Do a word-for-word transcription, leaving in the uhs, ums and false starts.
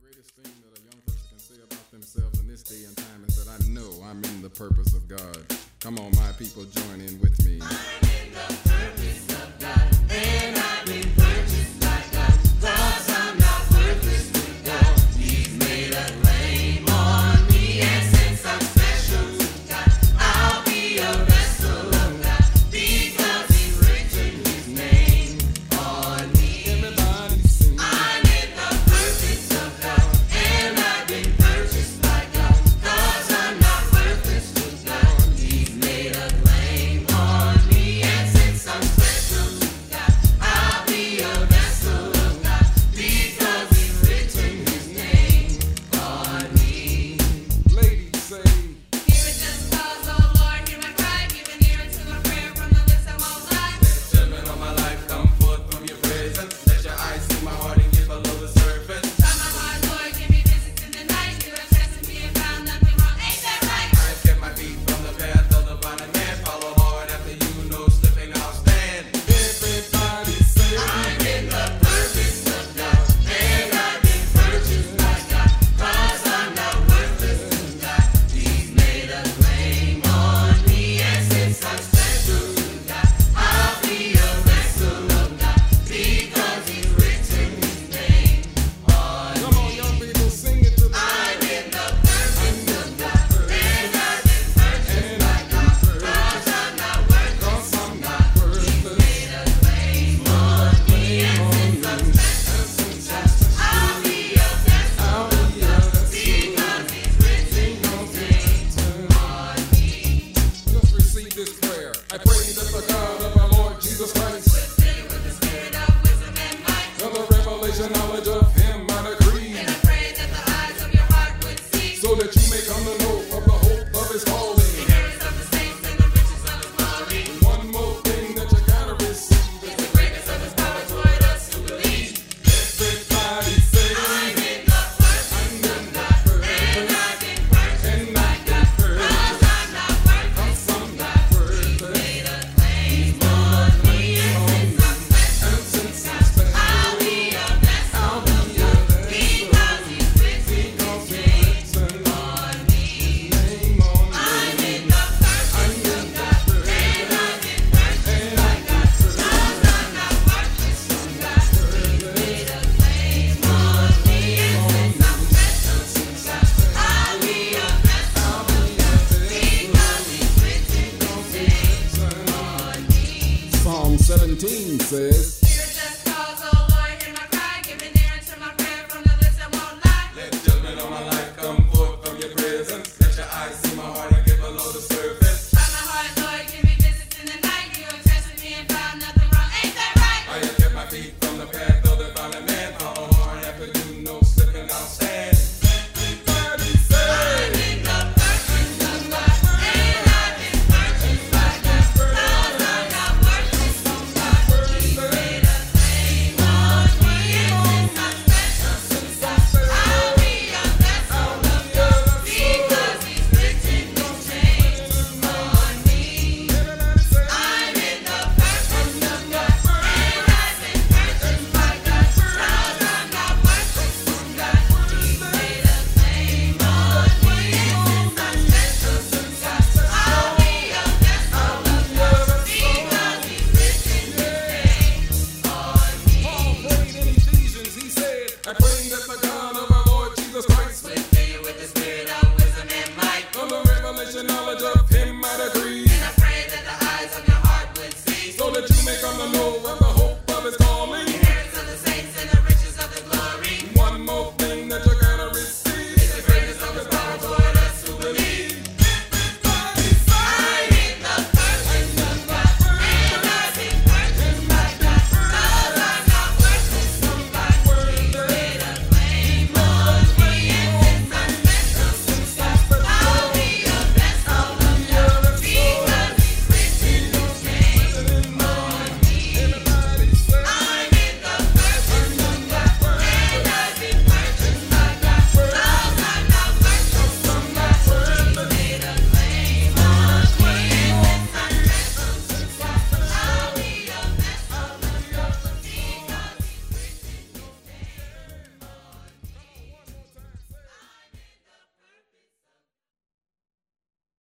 greatest thing that a young person can say about themselves in this day and time is that I know I'm in the purpose of God. Come on, my people, join in with me. I'm in the purpose of God, and I've been purchased by God, 'cause I'm not worthless to God. He's made a claim on me, and since I'm special to God, I'll be a vessel of God, because He's written His name on me. Everybody sing. I'm in the purpose of God, and I've been purchased by God, 'cause I'm not worthless to God. He's made a claim on me, and since I'm special to God, I'll be a vessel of God, because He's written His name on me. Ladies say, Hear it just cause, oh Lord, hear my cry, give an ear to my prayer from the lips I won't lie. Gentlemen of my life, come forth from your presence. Let your eyes see my heart and get below the surface. Try my heart, Lord, give me visits in the night. You have tested me and found nothing wrong, ain't that right? I have kept my feet from the path of the violent man. Follow hard after you, no slipping, I'll stand. everybody say, I'm in the purpose of God, and I've been purchased by God, 'cause I'm not worthless to God. He's made a claim on me, and since I'm special to God, I'll be a vessel of God, because He's written His name on come on, me. young people, sing it to the I'm in the purpose of God, and I've been purchased by God, 'cause I'm not worthless to God. He's made a claim on me, and since I'm special to God, I'll be a vessel of God, because He's written His name on me. Just receive this prayer. I pray that the God of our Lord Jesus Christ Filled with the spirit of wisdom and might, and the revelation knowledge of Him I decree, and I pray that the eyes of your heart would see so that you may come to know of the hope of His calling. the errors of the saints and the riches of His glory, One more thing that you gotta receive is the greatness of His power toward us who believe. everybody say, I'm in the purpose of God, and I've been purchased by God, 'cause I'm not worthless to God. He's made a claim on me, and since I'm special to God, I'll be a vessel of God, because He's written His name on me. I'm in the purpose of God, and I've been purchased by God, 'cause I'm not worthless to God. He's made a claim on me, and since I'm special to God, I'll be a vessel of God, because He's written His name on me. Psalm seventeen says, Hear it just cause, oh Lord, hear my cry, give an ear to my prayer from the lips that won't lie. Let gentlemen of my life come forth from your presence. Let your eyes see my heart and get below the surface. Try my heart, Lord, give me visits in the night. You have tested me and found nothing wrong, ain't that right? I have kept my feet from the path of the violent man. Follow hard after you, no slipping, I'll stand. everybody say, I'm in the purpose of God, and I've been purchased by God, 'cause I'm not worthless to God. He's made a claim on me, and since I'm special to God, I'll be a vessel of God, because He's written His name on me. I'm in the purpose of God, and I've been purchased by God, 'cause I'm not worthless to God. He's made a claim on me, and since I'm special to God, I'll be a vessel of God, because He's written His name on me. Paul prayed in Ephesians, he said, I pray that the God of our Lord Jesus Christ Would fill you with the spirit of wisdom and might, and the revelation knowledge of Him I decree, and I pray that the eyes of your heart would see so that you may come to know of the